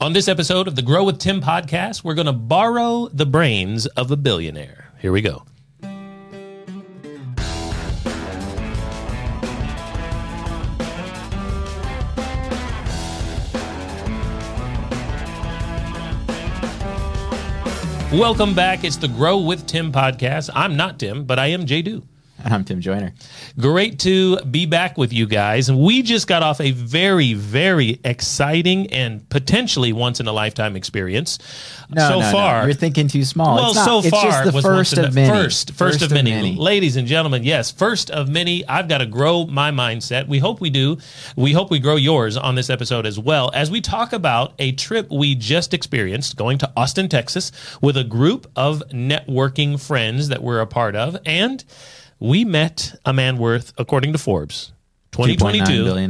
On this episode of the Grow with Tim podcast, we're going to borrow the brains of a billionaire. Here we go. Welcome back. It's the Grow with Tim podcast. I'm not Tim, but I am Jay Do. And I'm Tim Joyner. Great to be back with you guys. And we just got off a very, very exciting and potentially once-in-a-lifetime experience. No, you're thinking too small. Well, it's far just the first of many. First of many. Ladies and gentlemen, yes, first of many. I've got to grow my mindset. We hope we do. We hope we grow yours on this episode as well, as we talk about a trip we just experienced going to Austin, Texas, with a group of networking friends that we're a part of. And we met a man worth, according to Forbes, 2022, $2.9 billion.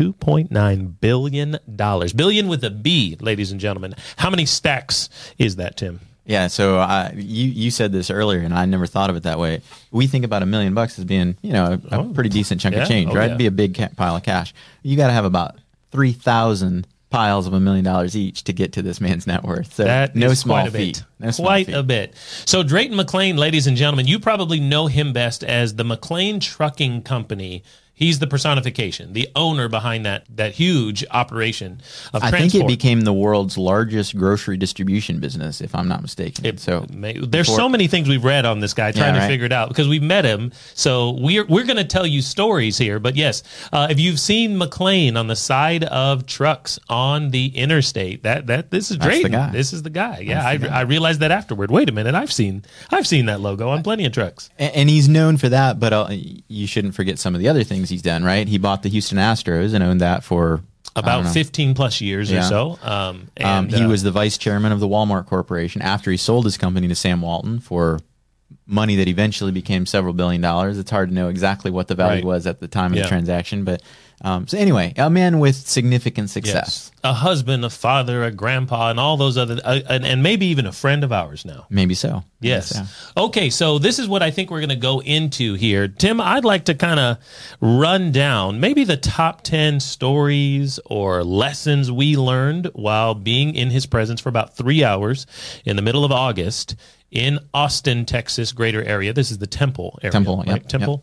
$2.9 billion. Billion with a B, ladies and gentlemen. How many stacks is that, Tim? Yeah, so you said this earlier, and I never thought of it that way. We think about $1 million as being, a pretty decent chunk of change, right? It'd be a big pile of cash. You got to have about 3,000 piles of $1 million each to get to this man's net worth. So that no is small quite a feat. bit. Quite a bit. So Drayton McLane, ladies and gentlemen, you probably know him best as the McLane Trucking Company. He's the personification, the owner behind that huge operation of transport. I think it became the world's largest grocery distribution business, if I'm not mistaken. There's so many things we've read on this guy trying to figure it out because we've met him. So we're going to tell you stories here. But yes, if you've seen McLane on the side of trucks on the interstate, this is Drayton. This is the guy. Yeah, I realized that afterward. Wait a minute, I've seen that logo on plenty of trucks. And he's known for that, but you shouldn't forget some of the other things he's done, right? He bought the Houston Astros and owned that for about 15 plus years or so. He was the vice chairman of the Walmart Corporation after he sold his company to Sam Walton for money that eventually became several $1 billion. It's hard to know exactly what the value was at the time of the transaction, but so anyway, a man with significant success. Yes. A husband, a father, a grandpa, and all those other, and maybe even a friend of ours now. Maybe so. Yes. Maybe so. Okay, so this is what I think we're going to go into here. Tim, I'd like to kind of run down maybe the top 10 stories or lessons we learned while being in his presence for about 3 hours in the middle of August in Austin, Texas, greater area. This is the Temple area. Temple.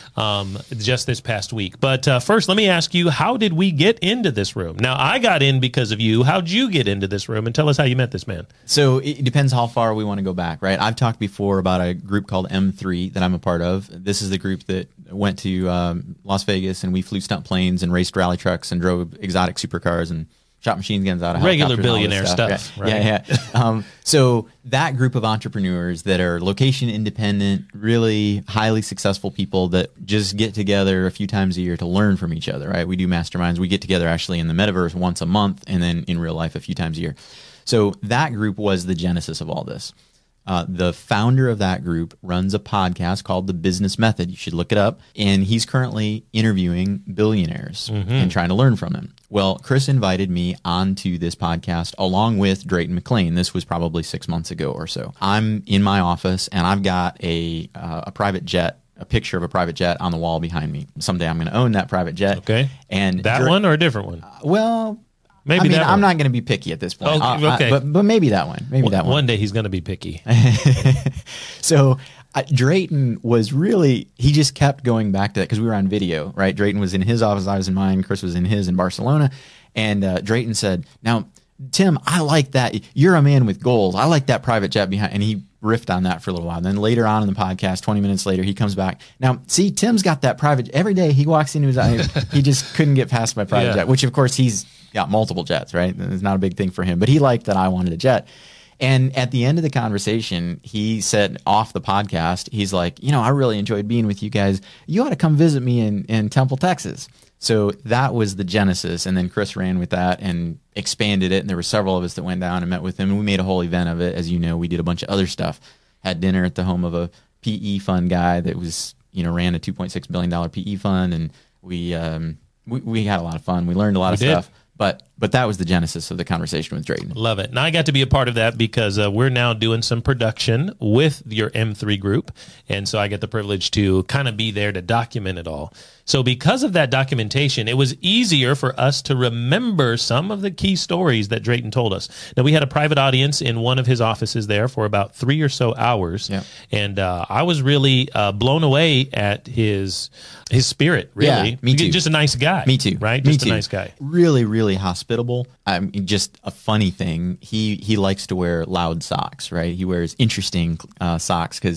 Just this past week. But first, let me ask you, how did we get into this room? Now, I got in because of you. How'd you get into this room? And tell us how you met this man. So it depends how far we want to go back, right? I've talked before about a group called M3 that I'm a part of. This is the group that went to Las Vegas, and we flew stunt planes and raced rally trucks and drove exotic supercars and shot machine guns out of regular billionaire stuff. Right? Yeah. So that group of entrepreneurs that are location independent, really highly successful people that just get together a few times a year to learn from each other, right? We do masterminds. We get together actually in the metaverse once a month and then in real life a few times a year. So that group was the genesis of all this. The founder of that group runs a podcast called The Business Method. You should look it up. And he's currently interviewing billionaires and trying to learn from them. Well, Chris invited me onto this podcast along with Drayton McLane. This was probably 6 months ago or so. I'm in my office and I've got a private jet, a picture of a private jet on the wall behind me. Someday I'm going to own that private jet. Okay. And that one or a different one? Well, maybe I'm not going to be picky at this point. Okay. But maybe that one. One day he's going to be picky. So Drayton was he just kept going back to that because we were on video, right? Drayton was in his office, I was in mine, Chris was in his in Barcelona. And Drayton said, "Now, Tim, I like that. You're a man with goals. I like that private jet behind." And he riffed on that for a little while. And then later on in the podcast, 20 minutes later, he comes back. Now, see, Tim's got that private. Every day he walks into his eye, he just couldn't get past my private jet, which of course he's got multiple jets, right? It's not a big thing for him, but he liked that I wanted a jet. And at the end of the conversation, he said off the podcast, he's like, I really enjoyed being with you guys. You ought to come visit me in Temple, Texas. So that was the genesis. And then Chris ran with that and expanded it. And there were several of us that went down and met with him. And we made a whole event of it. As you know, we did a bunch of other stuff. Had dinner at the home of a PE fund guy that was, ran a $2.6 billion PE fund. And we had a lot of fun. We learned a lot of stuff. But that was the genesis of the conversation with Drayton. Love it. And I got to be a part of that because we're now doing some production with your M3 group. And so I get the privilege to kind of be there to document it all. So because of that documentation, it was easier for us to remember some of the key stories that Drayton told us. Now, we had a private audience in one of his offices there for about 3 or so hours. Yeah. And I was really blown away at his spirit, really. Yeah, me too. Just a nice guy. Me too. Right? Me Just too. a nice guy. Really, really hospitable. Just a funny thing. He likes to wear loud socks, right? He wears interesting socks because,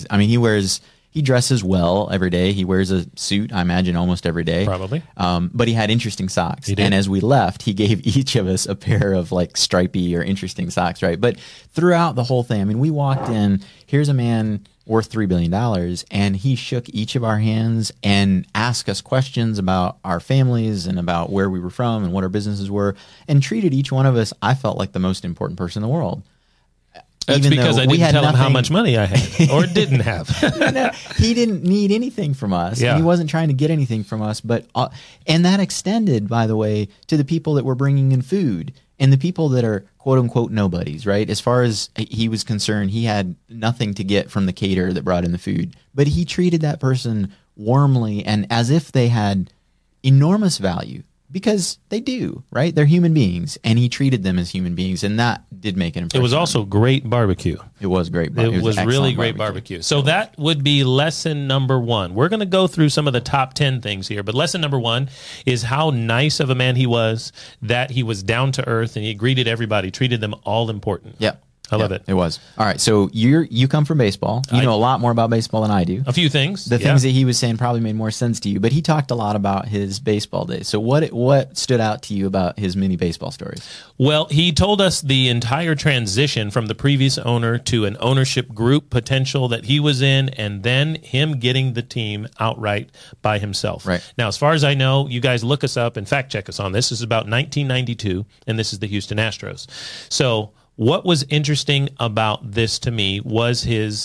he dresses well every day. He wears a suit, I imagine, almost every day. Probably. But he had interesting socks. He did. And as we left, he gave each of us a pair of like stripy or interesting socks, right? But throughout the whole thing, we walked in, here's a man worth $3 billion, and he shook each of our hands and asked us questions about our families and about where we were from and what our businesses were, and treated each one of us, I felt like the most important person in the world. That's Even because though I we didn't had tell him how nothing- much money I had or didn't have. No, he didn't need anything from us. Yeah. And he wasn't trying to get anything from us. But and that extended, by the way, to the people that were bringing in food and the people that are quote unquote nobodies, right? As far as he was concerned, he had nothing to get from the caterer that brought in the food. But he treated that person warmly and as if they had enormous value. Because they do, right? They're human beings, and he treated them as human beings, and that did make an impression. It was also great barbecue. It was great. It was really excellent great barbecue. So that would be lesson number 1. We're going to go through some of the top 10 things here, but lesson number 1 is how nice of a man he was, that he was down to earth, and he greeted everybody, treated them all important. Yeah. I love it. It was. All right, so you come from baseball. You know a lot more about baseball than I do. A few things. The things that he was saying probably made more sense to you, but he talked a lot about his baseball days. So what stood out to you about his mini baseball stories? Well, he told us the entire transition from the previous owner to an ownership group potential that he was in, and then him getting the team outright by himself. Right. Now, as far as I know, you guys look us up and fact check us on this. This is about 1992, and this is the Houston Astros. So what was interesting about this to me was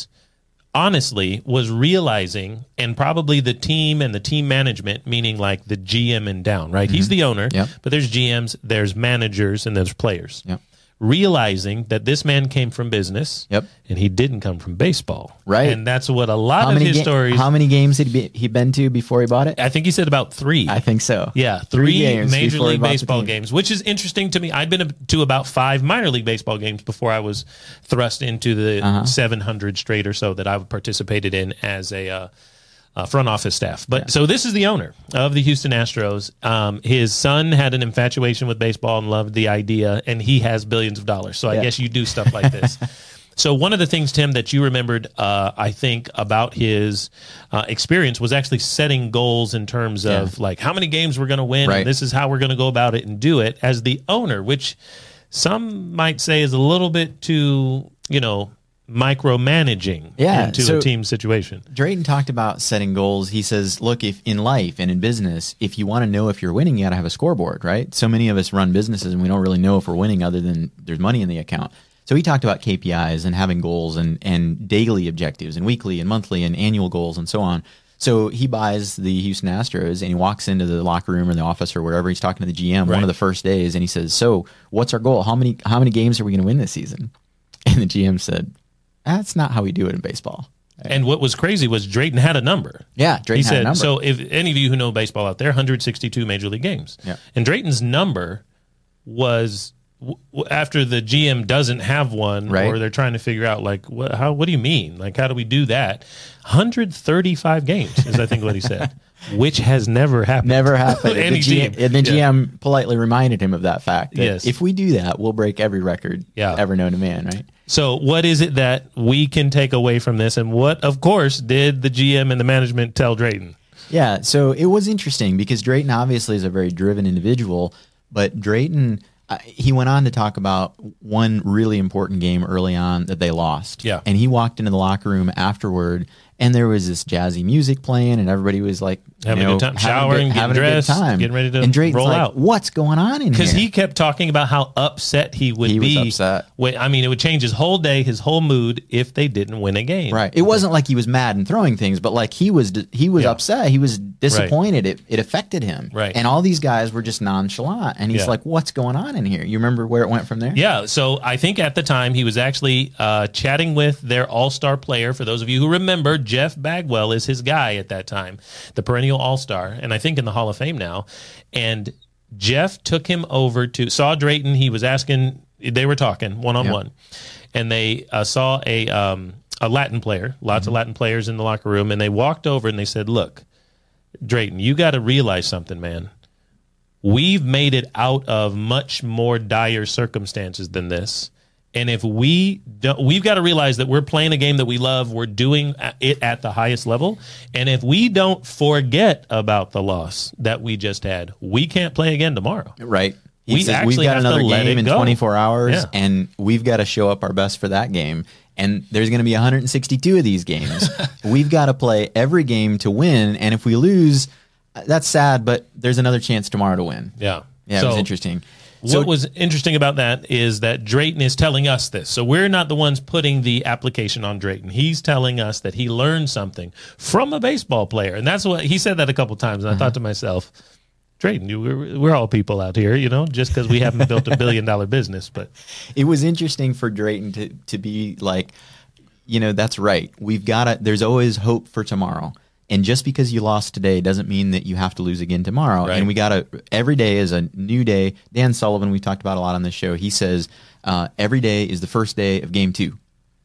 was realizing, and probably the team and the team management, meaning like the GM and down, right? He's the owner, Yep. but there's GMs, there's managers, and there's players. Yep. Realizing that this man came from business, Yep. and he didn't come from baseball. Right. And that's what a lot of his stories, How many games had he been to before he bought it? I think he said about 3. I think so. Yeah, 3 3 games Major before he League bought the Baseball team. games, which is interesting to me. I'd been to about 5 minor league baseball games before I was thrust into the 700 straight or so that I've participated in as a front office staff. But so this is the owner of the Houston Astros. His son had an infatuation with baseball and loved the idea, and he has billions of dollars. So I guess you do stuff like this. So one of the things, Tim, that you remembered, I think, about his experience was actually setting goals in terms of like how many games we're going to win, Right. and this is how we're going to go about it and do it as the owner, which some might say is a little bit too, micromanaging into a team situation. Drayton talked about setting goals. He says, look, if in life and in business, if you want to know if you're winning, you got to have a scoreboard, right? So many of us run businesses and we don't really know if we're winning other than there's money in the account. So he talked about KPIs and having goals and daily objectives and weekly and monthly and annual goals and so on. So he buys the Houston Astros and he walks into the locker room or the office or wherever he's talking to the GM one of the first days, and he says, so what's our goal? How many games are we going to win this season? And the GM said, that's not how we do it in baseball. And what was crazy was Drayton had a number. Yeah, Drayton had a number. So if any of you who know baseball out there, 162 Major League games. Yeah. And Drayton's number was, after the GM doesn't have one, Right. or they're trying to figure out, like, what do you mean? Like, how do we do that? 135 games is, I think, what he said, which has never happened. Never happened. Any team. And the GM politely reminded him of that fact. That Yes. if we do that, we'll break every record ever known to man, right? So what is it that we can take away from this? And what, of course, did the GM and the management tell Drayton? Yeah, so it was interesting because Drayton obviously is a very driven individual, but Drayton, he went on to talk about one really important game early on that they lost. Yeah. And he walked into the locker room afterward, and there was this jazzy music playing, and everybody was like, Having a good time, showering, getting dressed, getting ready to and Drayton's roll like, out. What's going on in here? Because he kept talking about how upset he would be. He was upset. It would change his whole day, his whole mood if they didn't win a game. Right. It wasn't like he was mad and throwing things, but like he was upset. He was disappointed. It affected him. Right. And all these guys were just nonchalant. And he's like, what's going on in here? You remember where it went from there? Yeah. So I think at the time he was actually chatting with their all-star player. For those of you who remember, Jeff Bagwell is his guy at that time, the perennial all-star, and I think in the Hall of Fame now. And Jeff took him over saw Drayton. He was asking, they were talking one-on-one. And they saw a Latin player, lots of Latin players in the locker room, and they walked over and they said, look, Drayton, you got to realize something, man. We've made it out of much more dire circumstances than this. And if we don't, we've got to realize that we're playing a game that we love. We're doing it at the highest level. And if we don't forget about the loss that we just had, we can't play again tomorrow. Right. We've got another game in 24 hours, and we've got to show up our best for that game. And there's going to be 162 of these games. We've got to play every game to win. And if we lose, that's sad, but there's another chance tomorrow to win. Yeah. Yeah, it was interesting. What was interesting about that is that Drayton is telling us this. So we're not the ones putting the application on Drayton. He's telling us that he learned something from a baseball player. And that's what he said that a couple times. And I thought to myself, Drayton, we're all people out here, just because we haven't built $1 billion business. But it was interesting for Drayton to be like, that's right. There's always hope for tomorrow. And just because you lost today doesn't mean that you have to lose again tomorrow. Right. And every day is a new day. Dan Sullivan, we talked about a lot on this show. He says every day is the first day of game 2.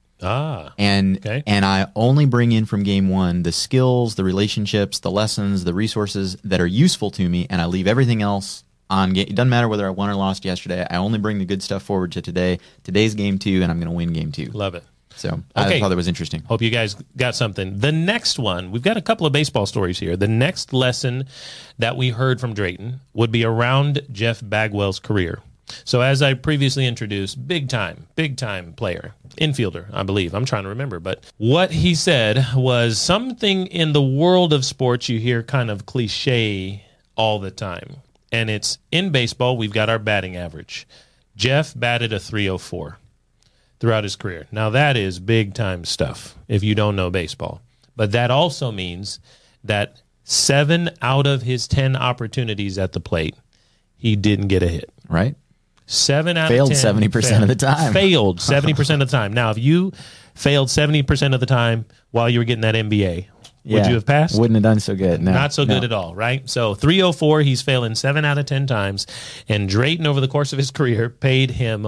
And I only bring in from game 1 the skills, the relationships, the lessons, the resources that are useful to me, and I leave everything else on game. It doesn't matter whether I won or lost yesterday. I only bring the good stuff forward to today. Today's game 2, and I'm going to win game 2. Love it. So I thought that was interesting. Hope you guys got something. The next one, we've got a couple of baseball stories here. The next lesson that we heard from Drayton would be around Jeff Bagwell's career. So as I previously introduced, big time player, infielder, I believe. I'm trying to remember. But what he said was something in the world of sports you hear kind of cliche all the time. And it's in baseball, we've got our batting average. Jeff batted a .304. Throughout his career. Now, that is big-time stuff if you don't know baseball. But that also means that 7 out of his 10 opportunities at the plate, he didn't get a hit. Right. 7 out failed of 10. 70% of the time. Failed 70% of the time. Now, if you failed 70% of the time while you were getting that MBA, would you have passed? Wouldn't have done so good. No. Not so good at all, right? So 304, he's failing 7 out of 10 times. And Drayton, over the course of his career, paid him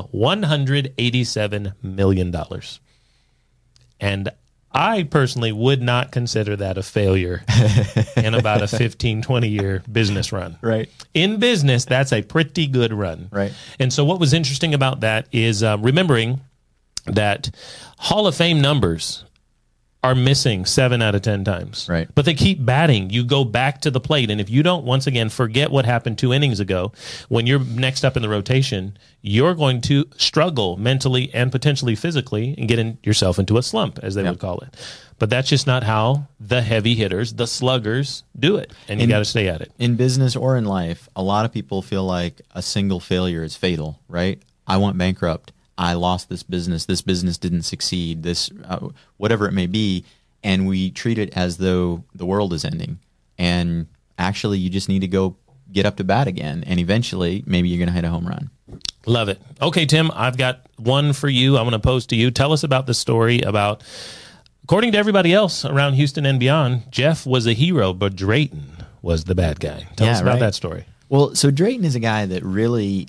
$187 million. And I personally would not consider that a failure in about a 15, 20-year business run. Right. In business, that's a pretty good run. Right. And so what was interesting about that is remembering that Hall of Fame numbers are missing 7 out of 10 times. Right. But they keep batting. You go back to the plate. And if you don't, once again, forget what happened 2 innings ago, when you're next up in the rotation, you're going to struggle mentally and potentially physically and get yourself into a slump, as they would call it. But that's just not how the heavy hitters, the sluggers, do it. And you got to stay at it. In business or in life, a lot of people feel like a single failure is fatal, right? I went bankrupt. I lost this business didn't succeed, whatever it may be, and we treat it as though the world is ending. And actually, you just need to go get up to bat again, and eventually, maybe you're going to hit a home run. Love it. Okay, Tim, I've got one for you. I'm going to pose to you. Tell us about the story about, according to everybody else around Houston and beyond, Jeff was a hero, but Drayton was the bad guy. Tell us about that story. Well, so Drayton is a guy that really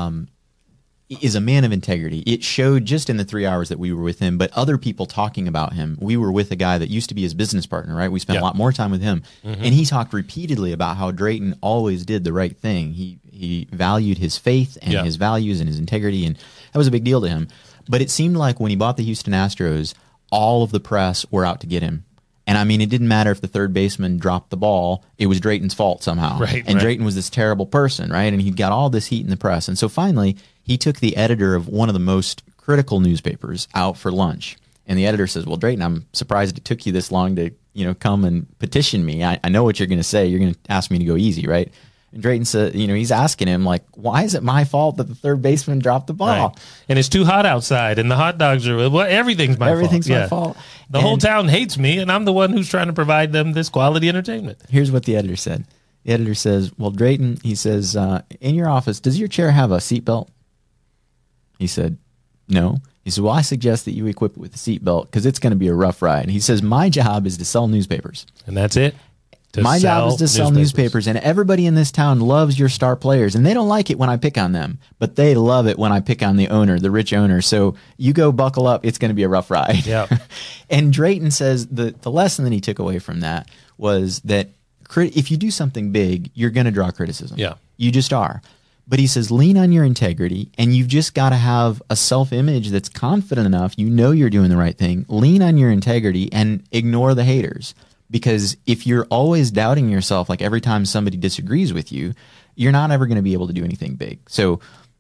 is a man of integrity. It showed just in the 3 hours that we were with him, but other people talking about him. We were with a guy that used to be his business partner, right? We spent a lot more time with him. Mm-hmm. And he talked repeatedly about how Drayton always did the right thing. He valued his faith and his values and his integrity, and that was a big deal to him. But it seemed like when he bought the Houston Astros, all of the press were out to get him. And I mean, it didn't matter if the third baseman dropped the ball. It was Drayton's fault somehow. And Drayton was this terrible person, right? And he got all this heat in the press. And so finally, he took the editor of one of the most critical newspapers out for lunch. And the editor says, well, Drayton, I'm surprised it took you this long to, come and petition me. I know what you're going to say. You're going to ask me to go easy, right? And Drayton said, he's asking him, like, why is it my fault that the third baseman dropped the ball? Right. And it's too hot outside, and the hot dogs are, everything's my fault. Everything's my fault. The whole town hates me, and I'm the one who's trying to provide them this quality entertainment. Here's what the editor said. The editor says, well, Drayton, he says, in your office, does your chair have a seatbelt? He said, No. He said, well, I suggest that you equip it with a seatbelt because it's going to be a rough ride. He says, my job is to sell newspapers. And that's it. My job is to sell newspapers, and everybody in this town loves your star players, and they don't like it when I pick on them, but they love it when I pick on the owner, the rich owner. So you go buckle up. It's going to be a rough ride. Yeah. And Drayton says the lesson that he took away from that was that if you do something big, you're going to draw criticism. Yeah. You just are. But he says, lean on your integrity, and you've just got to have a self-image that's confident enough. You know you're doing the right thing. Lean on your integrity and ignore the haters. Because if you're always doubting yourself, like every time somebody disagrees with you, you're not ever going to be able to do anything big. So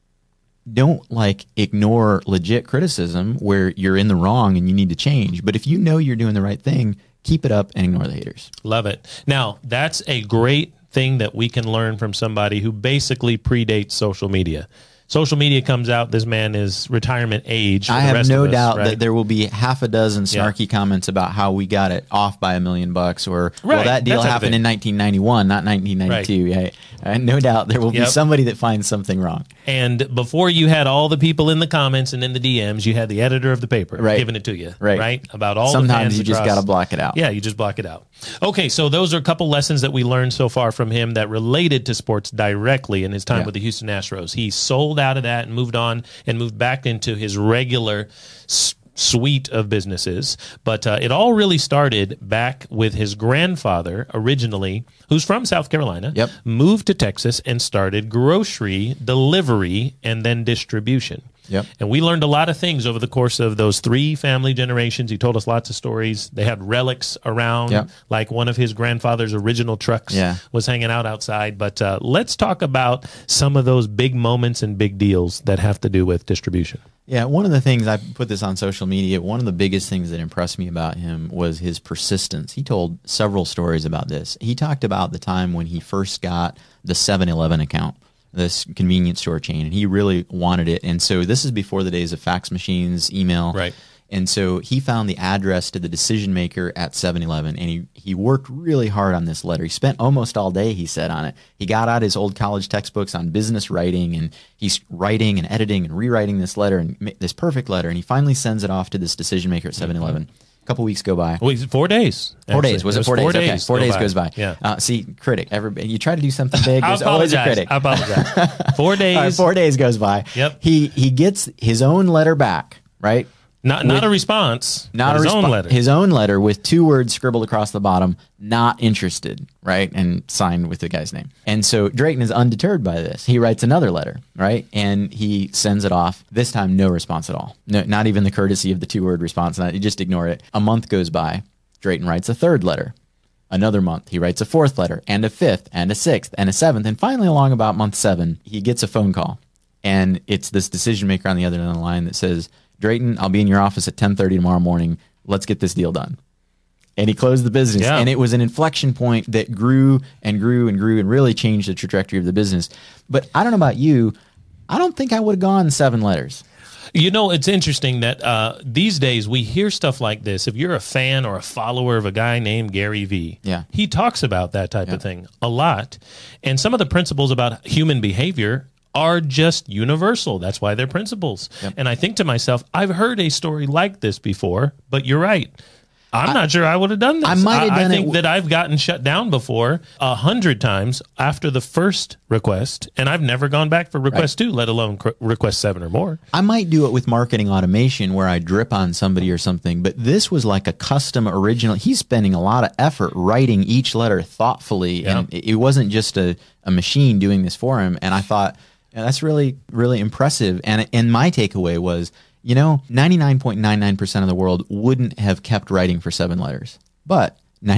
don't like ignore legit criticism where you're in the wrong and you need to change. But if you know you're doing the right thing, keep it up and ignore the haters. Love it. Now, that's a great thing that we can learn from somebody who basically predates social media. Social media comes out, this man is retirement age. I have no doubt that there will be half a dozen snarky comments about how we got it off by $1 million, or well, that deal happened in 1991, not 1992. Right. No doubt there will be somebody that finds something wrong. And before you had all the people in the comments and in the DMs, you had the editor of the paper giving it to you, right? About all Sometimes the fans you just got to block it out. Yeah, you just block it out. Okay, so those are a couple lessons that we learned so far from him that related to sports directly in his time with the Houston Astros. He sold out of that and moved on and moved back into his regular suite of businesses. But it all really started back with his grandfather originally, who's from South Carolina, moved to Texas and started grocery delivery and then distribution. And we learned a lot of things over the course of those 3 family generations. He told us lots of stories. They had relics around, like one of his grandfather's original trucks was hanging out outside. But let's talk about some of those big moments and big deals that have to do with distribution. Yeah, one of the things, I put this on social media, one of the biggest things that impressed me about him was his persistence. He told several stories about this. He talked about the time when he first got the 7-Eleven account, this convenience store chain, and he really wanted it. And so this is before the days of fax machines, email. Right. And so he found the address to the decision maker at 7-Eleven, and he worked really hard on this letter. He spent almost all day, he said, on it. He got out his old college textbooks on business writing, and he's writing and editing and rewriting this letter, and this perfect letter, and he finally sends it off to this decision maker at 7-Eleven. A couple weeks go by. Well, 4 days. 4 days. Was it 4 days? Okay. 4 days goes by. Yeah. See, critic. Everybody, you try to do something big, there's always a critic. I apologize. 4 days. All right, 4 days goes by. Yep. He gets his own letter back, right? Not a response. Not his own letter. His own letter with 2 words scribbled across the bottom, not interested, right? And signed with the guy's name. And so Drayton is undeterred by this. He writes another letter, right? And he sends it off. This time, no response at all. No, not even the courtesy of the 2-word response. He just ignored it. A month goes by. Drayton writes a 3rd letter. Another month, he writes a 4th letter, and a 5th, and a 6th, and a 7th. And finally, along about month 7, he gets a phone call. And it's this decision maker on the other end of the line that says, Drayton, I'll be in your office at 10:30 tomorrow morning. Let's get this deal done. And he closed the business. And it was an inflection point that grew and grew and grew and really changed the trajectory of the business. But I don't know about you. I don't think I would have gone 7 letters. You know, it's interesting that these days we hear stuff like this. If you're a fan or a follower of a guy named Gary Vee, he talks about that type of thing a lot. And some of the principles about human behavior are just universal. That's why they're principles. And I think to myself, I've heard a story like this before, but you're right. I'm not sure I would have done this. I think that I've gotten shut down before 100 times after the first request, and I've never gone back for request 2, let alone request 7 or more. I might do it with marketing automation where I drip on somebody or something, but this was like a custom original. He's spending a lot of effort writing each letter thoughtfully, and it wasn't just a machine doing this for him. And I thought, that's really, really impressive. And my takeaway was, 99.99% of the world wouldn't have kept writing for 7 letters. But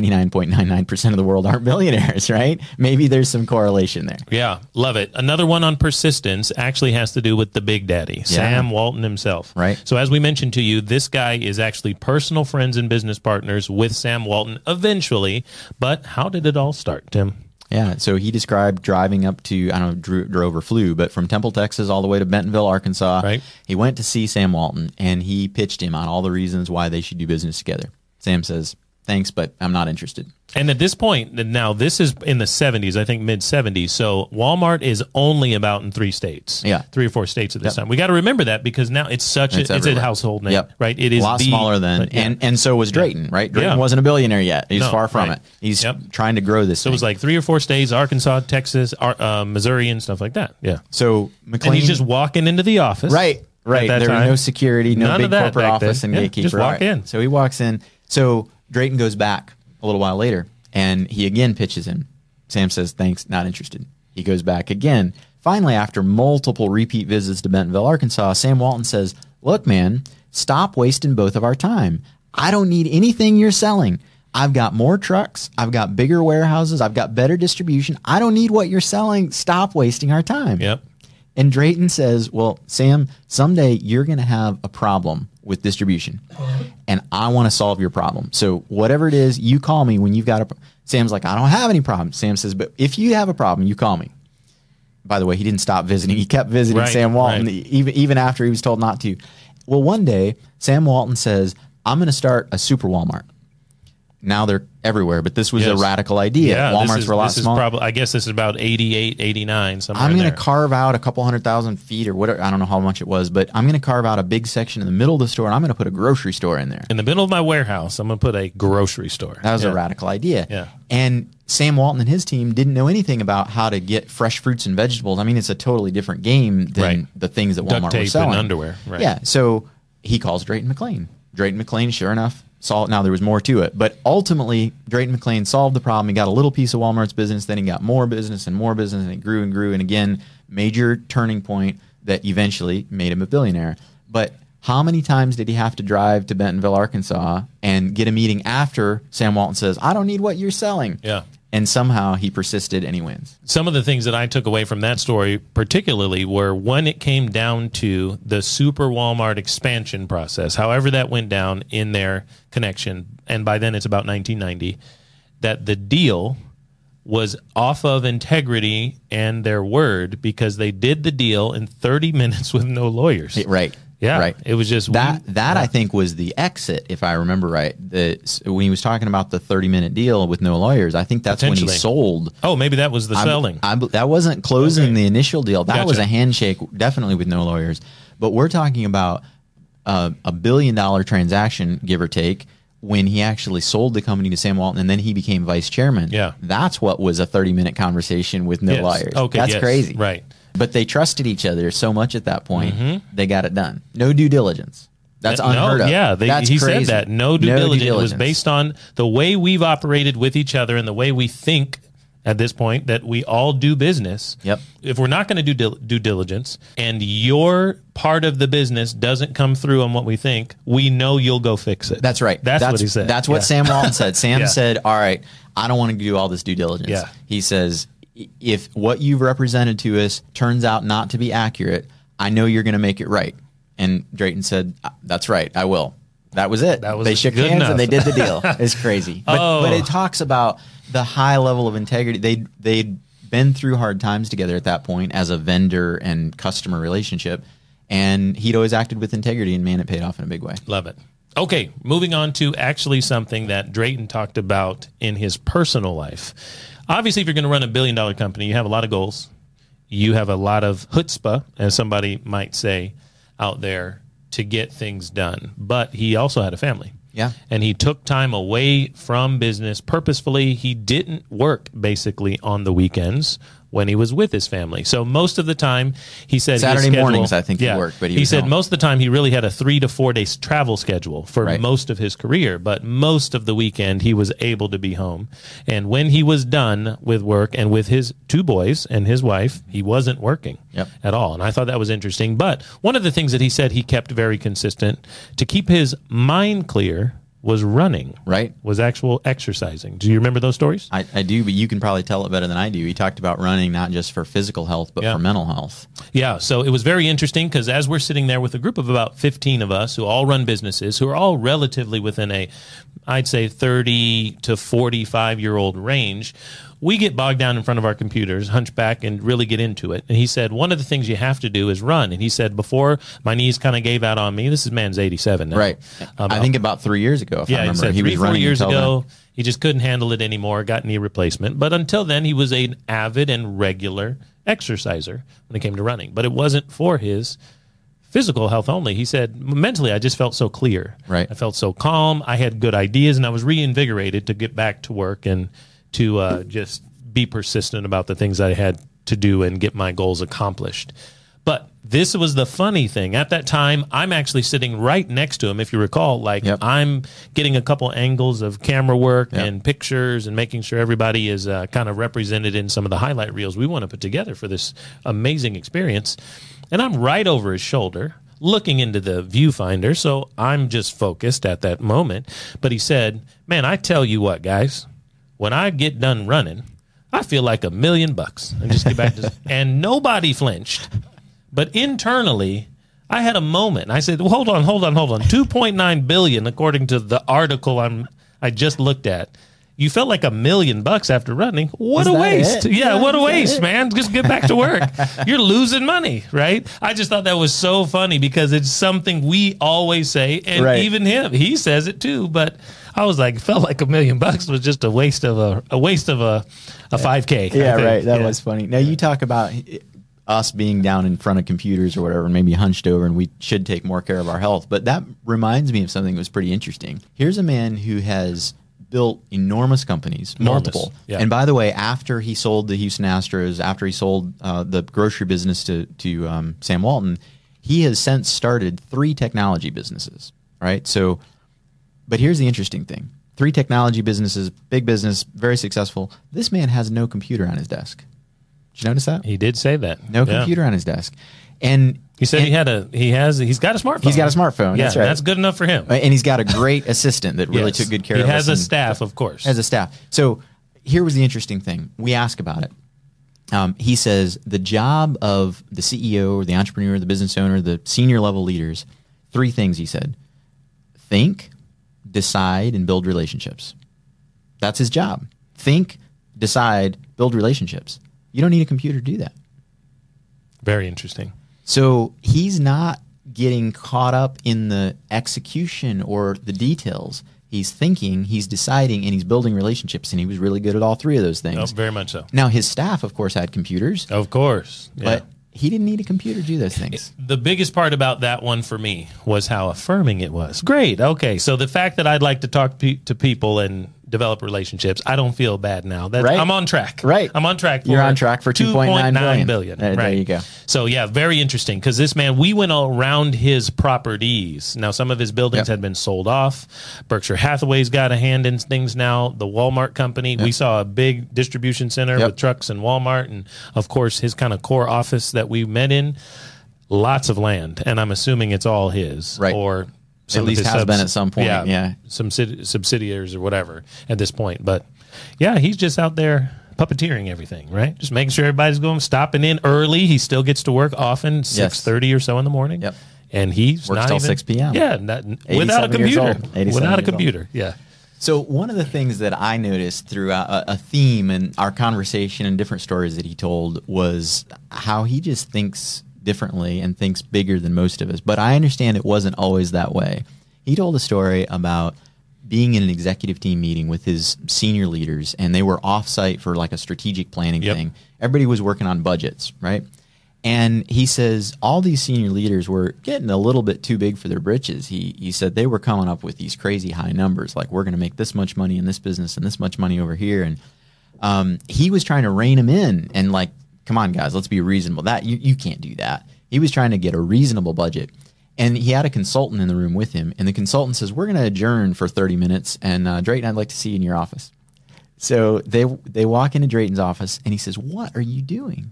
99.99% of the world aren't millionaires, right? Maybe there's some correlation there. Yeah, love it. Another one on persistence actually has to do with the big daddy, Sam Walton himself. Right. So as we mentioned to you, this guy is actually personal friends and business partners with Sam Walton eventually. But how did it all start, Tim? Yeah, so he described driving up to, I don't know, drove or flew, but from Temple, Texas, all the way to Bentonville, Arkansas. Right. He went to see Sam Walton, and he pitched him on all the reasons why they should do business together. Sam says, thanks, but I'm not interested. And at this point, now this is in the 70s, I think mid 70s. So Walmart is only about in 3 states. Yeah. 3 or 4 states at this time. We got to remember that because now it's it's a household name, Yep. right? It is a lot smaller than, and so was Drayton, right? Drayton wasn't a billionaire yet. He's far from it. He's trying to grow this. So it was like 3 or 4 states: Arkansas, Texas, Missouri, and stuff like that. Yeah. So McLean, and he's just walking into the office, right? There was no security, no big corporate office and gatekeeper. Just walk in. So he walks in. So Drayton goes back a little while later, and he again pitches him. Sam says, thanks, not interested. He goes back again. Finally, after multiple repeat visits to Bentonville, Arkansas, Sam Walton says, look, man, stop wasting both of our time. I don't need anything you're selling. I've got more trucks. I've got bigger warehouses. I've got better distribution. I don't need what you're selling. Stop wasting our time. Yep. And Drayton says, well, Sam, someday you're going to have a problem with distribution, and I want to solve your problem. So whatever it is, you call me when you've got a. Sam's like, I don't have any problem. Sam says, but if you have a problem, you call me. By the way, he didn't stop visiting. He kept visiting Sam Walton even after he was told not to. Well, one day, Sam Walton says, I'm going to start a super Walmart. Now they're everywhere, but this was a radical idea. Yeah, Walmarts were a lot smaller. I guess this is about 88, 89, somewhere I'm going to carve out a couple 100,000 feet or whatever. I don't know how much it was, but I'm going to carve out a big section in the middle of the store, and I'm going to put a grocery store in there. In the middle of my warehouse, I'm going to put a grocery store. That was a radical idea. Yeah. And Sam Walton and his team didn't know anything about how to get fresh fruits and vegetables. I mean, it's a totally different game than the things that Walmart Duct tape was selling. and underwear. Right. Yeah. So he calls Drayton McLean. Drayton McLean, sure enough, solved. Now there was more to it, but ultimately Drayton McLean solved the problem. He got a little piece of Walmart's business, then he got more business, and it grew and grew. And again, major turning point that eventually made him a billionaire. But how many times did he have to drive to Bentonville, Arkansas, and get a meeting after Sam Walton says, I don't need what you're selling? Yeah. And somehow he persisted and he wins. Some of the things that I took away from that story particularly were when it came down to the Super Walmart expansion process, however that went down in their connection, and by then it's about 1990, that the deal was off of integrity and their word because they did the deal in 30 minutes with no lawyers. Right. Yeah, right. It was just that I think was the exit, if I remember right. When he was talking about the 30-minute deal with no lawyers, I think that's when he sold. Oh, maybe that was the selling. That wasn't closing the initial deal. That was a handshake, definitely with no lawyers. But we're talking about a $1 billion transaction, give or take, when he actually sold the company to Sam Walton and then he became vice chairman. Yeah, that's what was a 30-minute conversation with no lawyers. Okay, that's crazy, right? But they trusted each other so much at that point, they got it done. No due diligence. That's unheard of. Yeah, that's he crazy. said that. No due diligence. It was based on the way we've operated with each other and the way we think at this point that we all do business. Yep. If we're not going to do due diligence and your part of the business doesn't come through on what we think, we know you'll go fix it. That's right. That's what he said. That's what Sam Walton said. Sam said, all right, I don't want to do all this due diligence. Yeah. He says, if what you've represented to us turns out not to be accurate, I know you're going to make it right. And Drayton said, that's right, I will. That was it. They shook hands and they did the deal. It's crazy. But it talks about the high level of integrity. They'd been through hard times together at that point as a vendor and customer relationship. And he'd always acted with integrity, and man, it paid off in a big way. Love it. Okay, moving on to actually something that Drayton talked about in his personal life. Obviously, if you're going to run a $1 billion company, you have a lot of goals. You have a lot of chutzpah, as somebody might say out there, to get things done. But he also had a family. Yeah. And he took time away from business purposefully. He didn't work basically on the weekends when he was with his family. So most of the time, he said Saturday mornings, I think he worked, but he said home. Most of the time he really had a 3 to 4 days travel schedule for most of his career, but most of the weekend he was able to be home. And when he was done with work and with his 2 boys and his wife, he wasn't working at all. And I thought that was interesting. But one of the things that he said he kept very consistent to keep his mind clear was running, was actual exercising. Do you remember those stories? I do, but you can probably tell it better than I do. He talked about running not just for physical health, but for mental health. Yeah, so it was very interesting because as we're sitting there with a group of about 15 of us who all run businesses, who are all relatively within a, I'd say, 30 to 45-year-old range, we get bogged down in front of our computers, hunch back, and really get into it. And he said, one of the things you have to do is run. And he said, before my knees kind of gave out on me, this is man's 87 now. Right. I think about 3 years ago, if I remember. He said he was 3-4 running years until ago. He just couldn't handle it anymore, got knee replacement. But until then, he was an avid and regular exerciser when it came to running. But it wasn't for his physical health only. He said, mentally, I just felt so clear. Right. I felt so calm. I had good ideas, and I was reinvigorated to get back to work and to just be persistent about the things I had to do and get my goals accomplished. But this was the funny thing. At that time, I'm actually sitting right next to him, if you recall. Like, Yep. I'm getting a couple angles of camera work Yep. and pictures and making sure everybody is kind of represented in some of the highlight reels we want to put together for this amazing experience. And I'm right over his shoulder, looking into the viewfinder, so I'm just focused at that moment. But he said, man, I tell you what, guys, when I get done running, I feel like $1 million. And just get back to and nobody flinched. But internally, I had a moment. I said, well, hold on. 2.9 billion, according to the article I just looked at. You felt like $1 million after running. What Is a that waste. it? Yeah, what a Is that waste, it? man. Just get back to work. You're losing money, right? I just thought that was so funny because it's something we always say. And Right. even him, he says it too. But I was like, felt like $1 million was just a waste of a 5K. Yeah, I think. right. That Yeah. was funny. Now, you talk about us being down in front of computers or whatever, and maybe hunched over, and we should take more care of our health. But that reminds me of something that was pretty interesting. Here's a man who has built enormous companies, multiple. Yeah. And by the way, after he sold the Houston Astros, after he sold the grocery business to Sam Walton, he has since started 3 technology businesses, right? So, but here's the interesting thing. 3 technology businesses, big business, very successful. This man has no computer on his desk. Did you notice that? He did say that. No computer on his desk. And He said he's got a smartphone. He's got a smartphone. Yeah, That's right. that's good enough for him. And he's got a great assistant that really Yes. took good care He of us. has a and- staff, of course. Has a staff. So here was the interesting thing. We ask about it. He says the job of the CEO or the entrepreneur, the business owner, the senior level leaders, 3 things he said. Think, decide, and build relationships. That's his job. Think, decide, build relationships. You don't need a computer to do that. Very interesting. So he's not getting caught up in the execution or the details. He's thinking, he's deciding, and he's building relationships. And he was really good at all 3 of those things. Oh, very much so. Now, his staff, of course, had computers, Of course. Yeah. but he didn't need a computer to do those things. The biggest part about that one for me was how affirming it was. Great. Okay. So the fact that I'd like to talk to people and develop relationships, I don't feel bad now. Right. I'm on track. Right. I'm on track. You're on track for 2.9 billion. There Right. you go. So yeah, very interesting because this man, we went around his properties. Now, some of his buildings Yep. had been sold off. Berkshire Hathaway's got a hand in things now. The Walmart company, we saw a big distribution center Yep. with trucks and Walmart, and of course his kind of core office that we met in. Lots of land, and I'm assuming it's all his, Right. or some At of least his has been at some point, yeah. some subsidiaries or whatever at this point. But yeah, he's just out there puppeteering everything, right? Just making sure everybody's stopping in early. He still gets to work often, 6:30 or so in the morning. Yep. And he's Works not till even 6 p.m. Yeah, without a 87 years computer. old. 87 Without a years old. computer. Yeah. So one of the things that I noticed throughout a theme in our conversation and different stories that he told was how he just thinks differently and thinks bigger than most of us. But I understand it wasn't always that way. He told a story about being in an executive team meeting with his senior leaders, and they were off-site for like a strategic planning Yep. thing. Everybody was working on budgets, right? And he says all these senior leaders were getting a little bit too big for their britches. He said they were coming up with these crazy high numbers, like we're going to make this much money in this business and this much money over here. And he was trying to rein them in and like, come on, guys, let's be reasonable. That you can't do that. He was trying to get a reasonable budget. And he had a consultant in the room with him. And the consultant says, we're going to adjourn for 30 minutes. And Drayton, I'd like to see you in your office. So they walk into Drayton's office, and he says, what are you doing?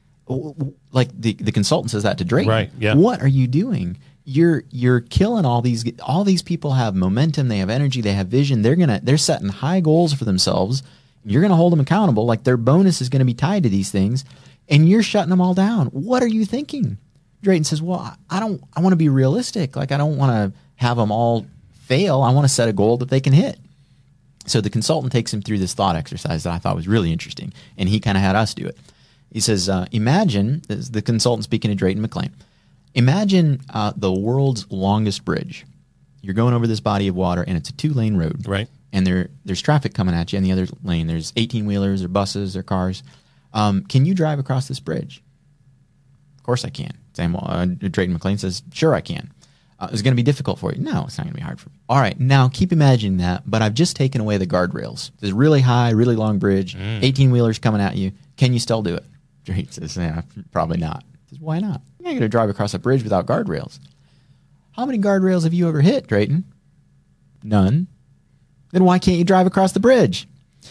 Like the consultant says that to Drayton. Right, yeah. What are you doing? You're killing all these people have momentum, they have energy, they have vision. They're setting high goals for themselves. You're going to hold them accountable. Like their bonus is going to be tied to these things, and you're shutting them all down. What are you thinking? Drayton says, well, I want to be realistic. Like I don't want to have them all fail. I want to set a goal that they can hit. So the consultant takes him through this thought exercise that I thought was really interesting, and he kind of had us do it. He says, imagine, this is the consultant speaking to Drayton McLane, imagine the world's longest bridge. You're going over this body of water, and it's a 2-lane road. Right. And there's traffic coming at you in the other lane. There's 18-wheelers or buses or cars. Can you drive across this bridge? Of course I can. Drayton McLane says, sure I can. Is it going to be difficult for you? No, it's not going to be hard for me. All right, now keep imagining that, but I've just taken away the guardrails. This really high, really long bridge, 18-wheelers coming at you. Can you still do it? Drayton says, yeah, probably not. He says, why not? You're not going to drive across a bridge without guardrails. How many guardrails have you ever hit, Drayton? None. Then why can't you drive across the bridge?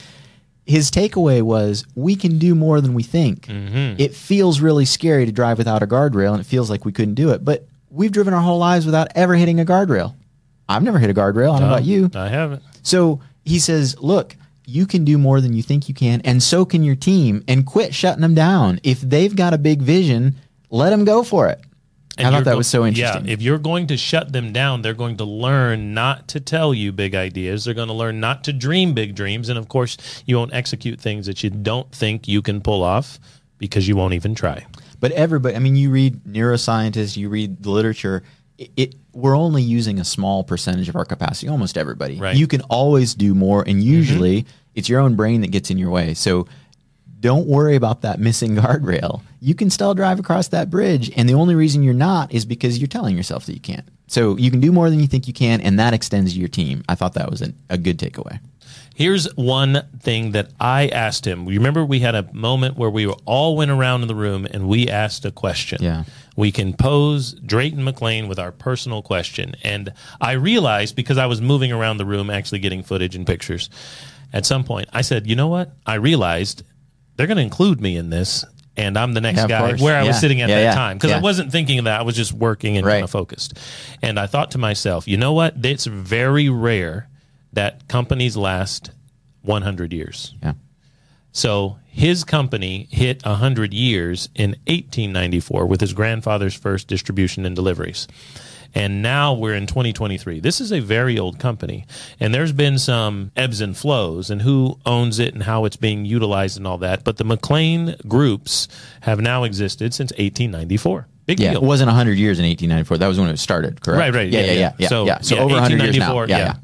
His takeaway was, we can do more than we think. It feels really scary to drive without a guardrail, and it feels like we couldn't do it, but we've driven our whole lives without ever hitting a guardrail. I've never hit a guardrail. I don't know about you. I haven't. So he says, look, you can do more than you think you can, and so can your team, and quit shutting them down. If they've got a big vision, let them go for it. And I thought that was so interesting. Yeah, if you're going to shut them down, they're going to learn not to tell you big ideas. They're going to learn not to dream big dreams. And, of course, you won't execute things that you don't think you can pull off because you won't even try. But everybody, I mean, you read neuroscientists, you read the literature, we're only using a small percentage of our capacity, almost everybody. Right. You can always do more, and usually it's your own brain that gets in your way. So don't worry about that missing guardrail. You can still drive across that bridge, and the only reason you're not is because you're telling yourself that you can't. So you can do more than you think you can, and that extends to your team. I thought that was a good takeaway. Here's one thing that I asked him. Remember, we had a moment where we all went around in the room and we asked a question. Yeah. We can pose Drayton McLane with our personal question. And I realized, because I was moving around the room actually getting footage and pictures, at some point I said, you know what? I realized they're going to include me in this, and I'm the next guy where I was sitting at that time. Because I wasn't thinking of that. I was just working and kind of focused. And I thought to myself, you know what? It's very rare that companies last 100 years. Yeah. So his company hit 100 years in 1894 with his grandfather's first distribution and deliveries. And now we're in 2023. This is a very old company, and there's been some ebbs and flows and who owns it and how it's being utilized and all that. But the McLane groups have now existed since 1894. Big deal. It wasn't 100 years in 1894. That was when it started, correct? Right. Yeah. So over 100 years now.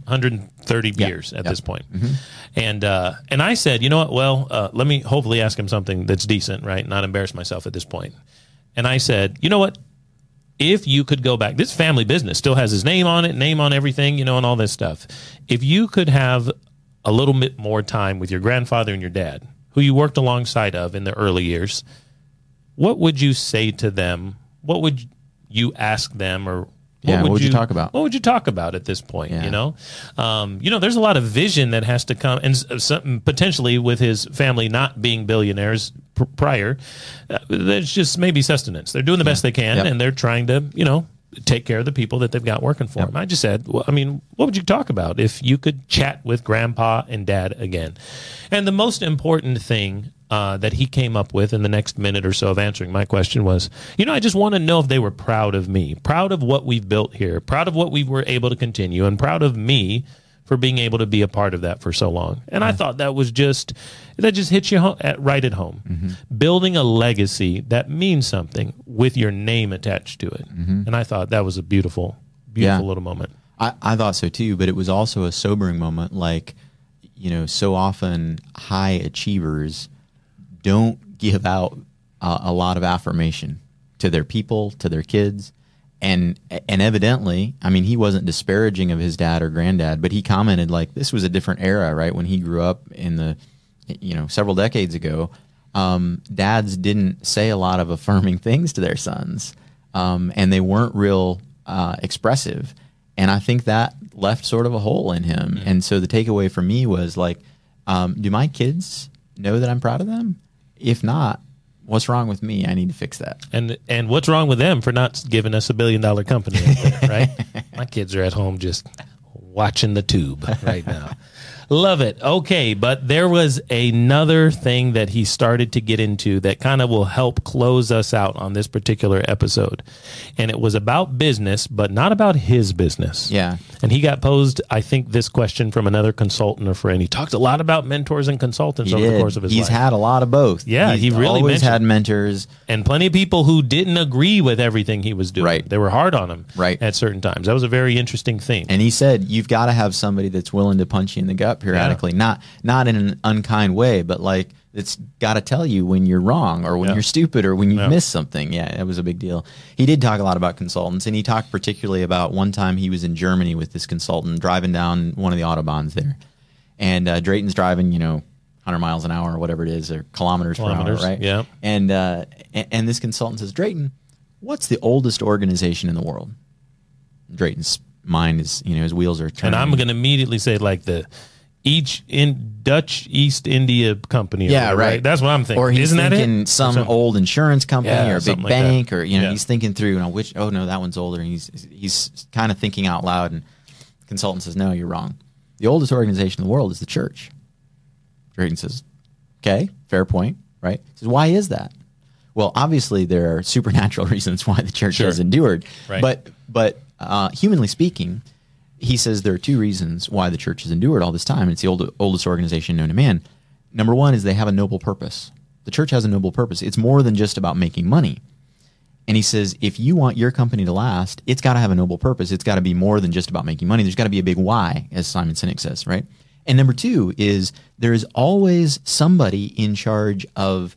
130 years at this point. And I said, you know what? Well, let me hopefully ask him something that's decent, right? Not embarrass myself at this point. And I said, you know what? If you could go back, this family business still has his name on it, name on everything, you know, and all this stuff. If you could have a little bit more time with your grandfather and your dad, who you worked alongside of in the early years, what would you say to them? What would you ask them, or what would you talk about? What would you talk about at this point? Yeah. You know, there's a lot of vision that has to come, and some, potentially with his family not being billionaires prior, there's just maybe sustenance. They're doing the best they can, and they're trying to, take care of the people that they've got working for them. I just said, well, I mean, what would you talk about if you could chat with Grandpa and Dad again? And the most important thing that he came up with in the next minute or so of answering my question was, I just want to know if they were proud of me, proud of what we've built here, proud of what we were able to continue, and proud of me for being able to be a part of that for so long. And I thought that just hits you right at home. Building a legacy that means something with your name attached to it. And I thought that was a beautiful little moment. I thought so too, but it was also a sobering moment. Like, so often high achievers don't give out a lot of affirmation to their people, to their kids. And evidently, I mean, he wasn't disparaging of his dad or granddad, but he commented like this was a different era, right? When he grew up in the, several decades ago, dads didn't say a lot of affirming things to their sons, and they weren't real expressive. And I think that left sort of a hole in him. And so the takeaway for me was like, do my kids know that I'm proud of them? If not, what's wrong with me? I need to fix that. And what's wrong with them for not giving us $1 billion company, right? My kids are at home just watching the tube right now. Love it. Okay, but there was another thing that he started to get into that kind of will help close us out on this particular episode. And it was about business, but not about his business. Yeah. And he got posed, I think, this question from another consultant or friend. He talked a lot about mentors and consultants over the course of his life. He's had a lot of both. Yeah, he really always had mentors. And plenty of people who didn't agree with everything he was doing. Right. They were hard on him right. at certain times. That was a very interesting thing. And he said, you've got to have somebody that's willing to punch you in the gut periodically. Yeah. Not in an unkind way, but like it's got to tell you when you're wrong or when you're stupid or when you've missed something. Yeah, that was a big deal. He did talk a lot about consultants, and he talked particularly about one time he was in Germany with this consultant driving down one of the Autobahns there. And Drayton's driving, 100 miles an hour or whatever it is, or kilometers per hour, right? Yeah. And this consultant says, Drayton, what's the oldest organization in the world? Drayton's mind is, his wheels are turning. And I'm going to immediately say like the Dutch East India Company. Yeah, right. That's what I'm thinking. Or he's Isn't thinking that it? some old insurance company or a big bank, or Yeah. he's thinking through, which. Oh no, that one's older. And he's kind of thinking out loud. And the consultant says, "No, you're wrong. The oldest organization in the world is the church." Drayton says, "Okay, fair point, right?" He says, "Why is that?" Well, obviously there are supernatural reasons why the church has endured, right. but humanly speaking, he says there are two reasons why the church has endured all this time. It's the oldest organization known to man. Number one is they have a noble purpose. The church has a noble purpose. It's more than just about making money. And he says, if you want your company to last, it's got to have a noble purpose. It's got to be more than just about making money. There's got to be a big why, as Simon Sinek says, right? And number two is there is always somebody in charge of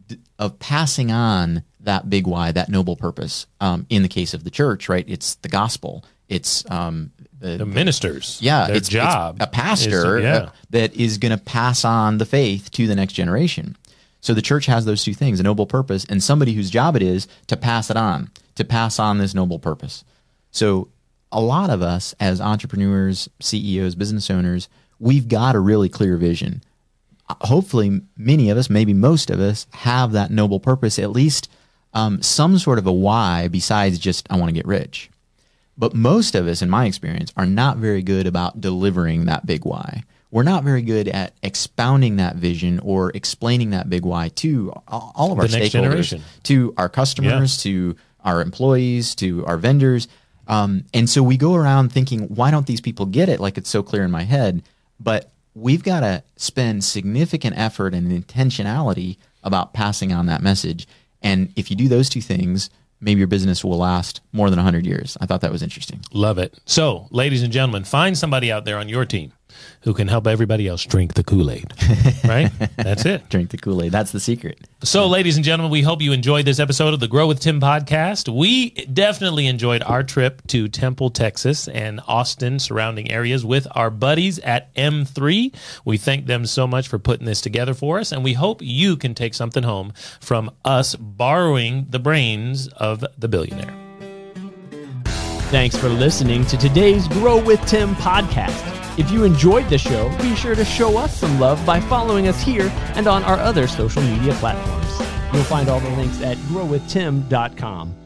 passing on that big why, that noble purpose. In the case of the church, right? It's the gospel. It's the ministers. Yeah, their job. It's a pastor that is going to pass on the faith to the next generation. So the church has those two things, a noble purpose and somebody whose job it is to pass it on, to pass on this noble purpose. So a lot of us as entrepreneurs, CEOs, business owners, we've got a really clear vision. Hopefully many of us, maybe most of us, have that noble purpose, at least some sort of a why besides just I want to get rich. But most of us, in my experience, are not very good about delivering that big why. We're not very good at expounding that vision or explaining that big why to all of our stakeholders, to our customers, to our employees, to our vendors. And so we go around thinking, why don't these people get it? Like it's so clear in my head. But we've got to spend significant effort and intentionality about passing on that message. And if you do those two things, maybe your business will last more than 100 years. I thought that was interesting. Love it. So, ladies and gentlemen, find somebody out there on your team who can help everybody else drink the Kool-Aid, right? That's it. Drink the Kool-Aid. That's the secret. So, ladies and gentlemen, we hope you enjoyed this episode of the Grow with Tim podcast. We definitely enjoyed our trip to Temple, Texas and Austin surrounding areas with our buddies at M3. We thank them so much for putting this together for us, and we hope you can take something home from us borrowing the brains of the billionaire. Thanks for listening to today's Grow with Tim podcast. If you enjoyed the show, be sure to show us some love by following us here and on our other social media platforms. You'll find all the links at growwithtim.com.